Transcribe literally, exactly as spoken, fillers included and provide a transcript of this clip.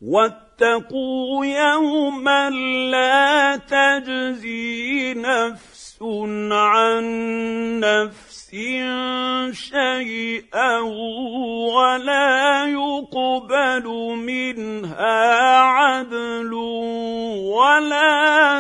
واتقوا يوما لا تجزي نفس عن نفس شيئا ولا يقبل منها عدل ولا